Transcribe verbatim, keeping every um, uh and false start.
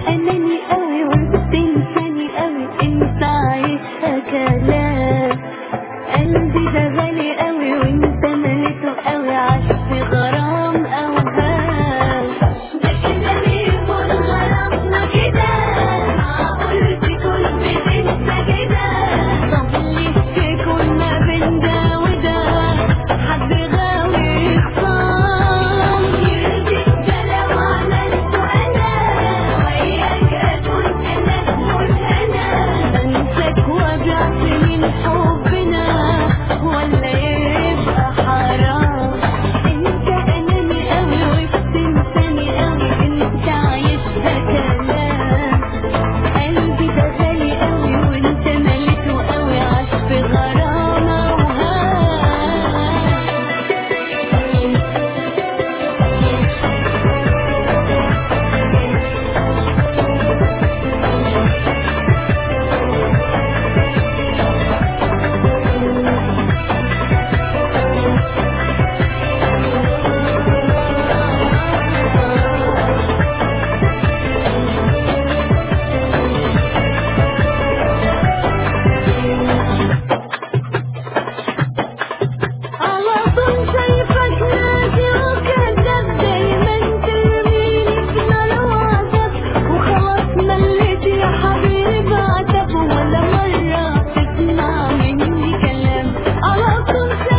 اناني قوي وبتنساني قوي، انت عايشها كلام. قلبي ده غالي قوي وانت مليته قوي، عاش في غرام اوهام. ده كده بيكون غرامنا كده، معقول تكون بتنسى كده؟ طب ليه تكون ما بين ده وده حد غاوي خصام؟ يرضيك ده لو عملته انا وياك اكون انا مش انا، انساك وجعت من حبنا ولا يبقى حرام؟ انت اناني قوي وبتنساني قوي، انت عايشها كلام. قلبي ده غالي قوي وانت مليته قوي، عاش في غرام اوهام. على طول شايفك ناسي وكذاب، دايما ترميني في نار وعذاب، وخلاص مليت يا حبيبي عتاب، ولا مرة تسمع مني كلام. على طول